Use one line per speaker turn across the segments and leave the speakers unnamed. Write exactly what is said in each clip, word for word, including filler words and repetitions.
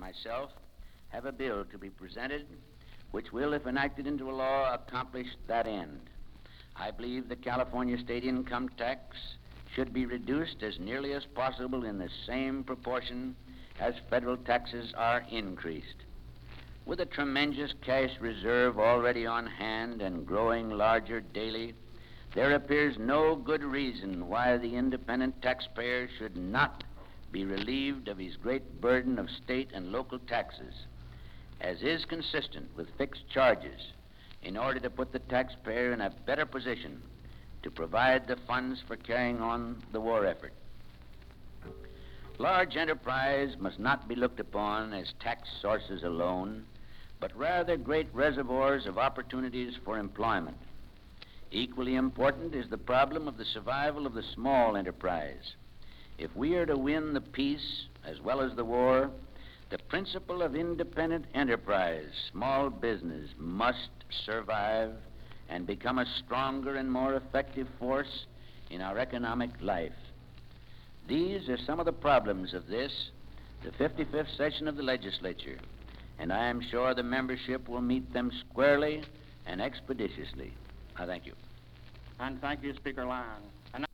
myself have a bill to be presented which will, if enacted into a law, accomplish that end. I believe the California state income tax should be reduced as nearly as possible in the same proportion as federal taxes are increased. With a tremendous cash reserve already on hand and growing larger daily, there appears no good reason why the independent taxpayer should not be relieved of his great burden of state and local taxes, as is consistent with fixed charges, in order to put the taxpayer in a better position to provide the funds for carrying on the war effort. Large enterprise must not be looked upon as tax sources alone, but rather great reservoirs of opportunities for employment. Equally important is the problem of the survival of the small enterprise. If we are to win the peace as well as the war, the principle of independent enterprise, small business, must survive and become a stronger and more effective force in our economic life. These are some of the problems of this, the fifty-fifth session of the legislature, and I am sure the membership will meet them squarely and expeditiously. I thank you.
And thank you, Speaker Lyon. And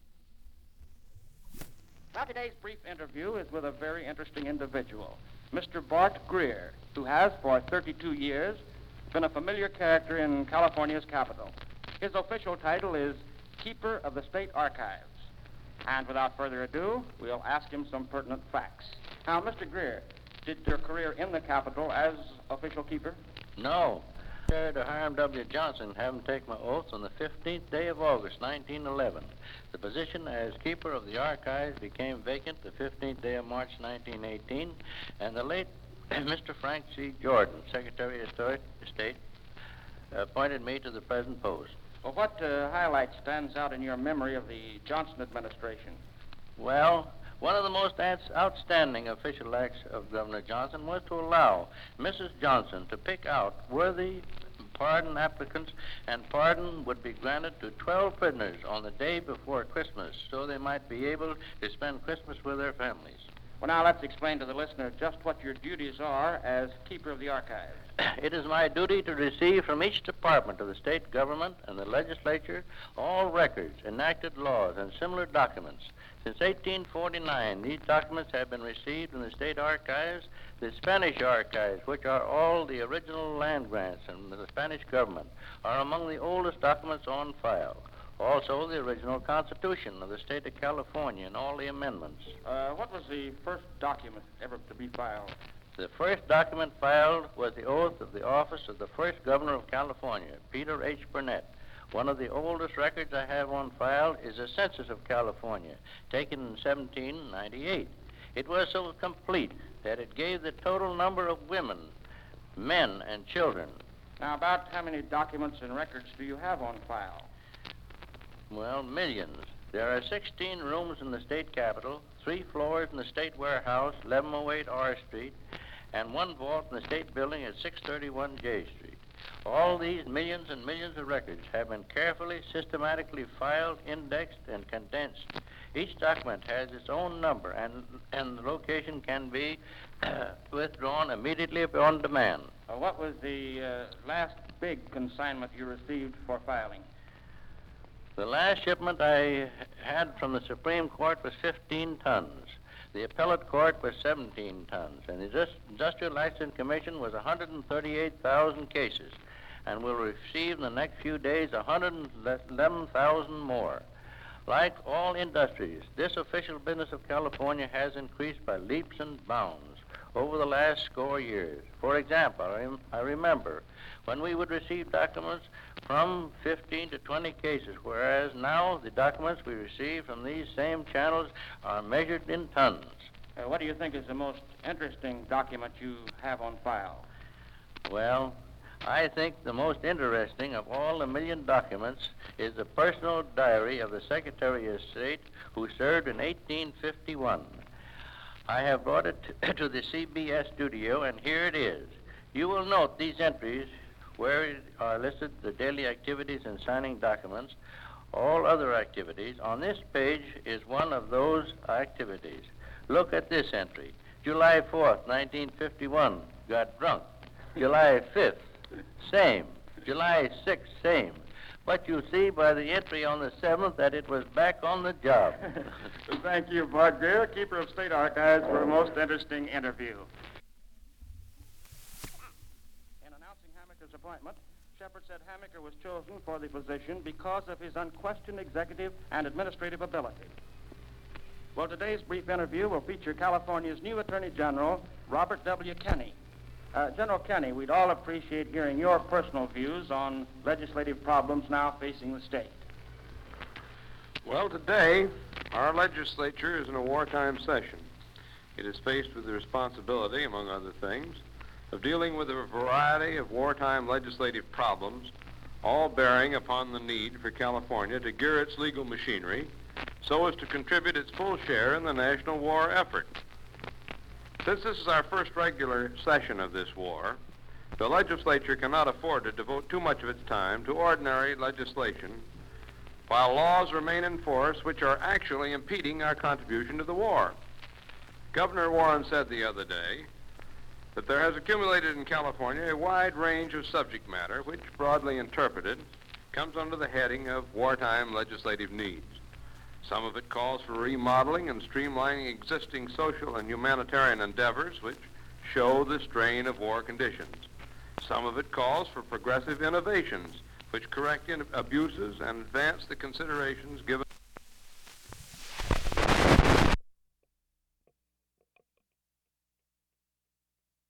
now today's brief interview is with a very interesting individual, Mister Bart Greer, who has for thirty-two years been a familiar character in California's capital. His official title is Keeper of the State Archives. And without further ado, we'll ask him some pertinent facts. Now, Mister Greer, did your career in the Capitol as official keeper?
No. Married to Hiram W. Johnson, having taken my oath on the fifteenth day of August, nineteen eleven. The position as Keeper of the Archives became vacant the fifteenth day of March, nineteen eighteen, and the late Mister Frank C. Jordan, Secretary of State, appointed me to the present post.
Well, what uh, highlight stands out in your memory of the Johnson administration?
Well, one of the most outstanding official acts of Governor Johnson was to allow Missus Johnson to pick out worthy pardon applicants, and pardon would be granted to twelve prisoners on the day before Christmas, so they might be able to spend Christmas with their families.
Well, now let's explain to the listener just what your duties are as Keeper of the Archives.
It is my duty to receive from each department of the state government and the legislature all records, enacted laws, and similar documents. Since eighteen forty-nine, these documents have been received in the state archives, the Spanish archives, which are all the original land grants and the Spanish government, are among the oldest documents on file. Also, the original Constitution of the state of California and all the amendments.
Uh, what was the first document ever to be filed?
The first document filed was the oath of the office of the first governor of California, Peter H. Burnett. One of the oldest records I have on file is a census of California, taken in seventeen ninety-eight. It was so complete that it gave the total number of women, men, and children.
Now, about how many documents and records do you have on file?
Well, millions. There are sixteen rooms in the state capitol, three floors in the state warehouse, eleven oh eight R Street, and one vault in the state building at six thirty-one J Street. All these millions and millions of records have been carefully, systematically filed, indexed, and condensed. Each document has its own number, and, and the location can be withdrawn immediately upon demand.
Uh, what was the uh, last big consignment you received for filing?
The last shipment I had from the Supreme Court was fifteen tons. The appellate court was seventeen tons, and the Industrial License Commission was one hundred thirty-eight thousand cases, and will receive in the next few days one hundred eleven thousand more. Like all industries, this official business of California has increased by leaps and bounds over the last score years. For example, I, rem- I remember when we would receive documents from fifteen to twenty cases, whereas now the documents we receive from these same channels are measured in tons.
Uh, what do you think is the most interesting document you have on file?
Well, I think the most interesting of all the million documents is the personal diary of the Secretary of State who served in eighteen fifty-one. I have brought it to the C B S studio, and here it is. You will note these entries where are listed the daily activities and signing documents, all other activities. On this page is one of those activities. Look at this entry. July fourth, nineteen fifty-one, got drunk. July fifth, same. July sixth, same. But you see by the entry on the seventh that it was back on the job.
Thank you, Bart Greer, Keeper of State Archives, for a most interesting interview. In announcing Hammaker's appointment, Shepard said Hammaker was chosen for the position because of his unquestioned executive and administrative ability. Well, today's brief interview will feature California's new Attorney General, Robert W. Kenney. Uh, General Kenney, we'd all appreciate hearing your personal views on legislative problems now facing the state.
Well, today, our legislature is in a wartime session. It is faced with the responsibility, among other things, of dealing with a variety of wartime legislative problems, all bearing upon the need for California to gear its legal machinery so as to contribute its full share in the national war effort. Since this is our first regular session of this war, the legislature cannot afford to devote too much of its time to ordinary legislation while laws remain in force which are actually impeding our contribution to the war. Governor Warren said the other day that there has accumulated in California a wide range of subject matter which, broadly interpreted, comes under the heading of wartime legislative needs. Some of it calls for remodeling and streamlining existing social and humanitarian endeavors which show the strain of war conditions. Some of it calls for progressive innovations which correct in- abuses and advance the considerations given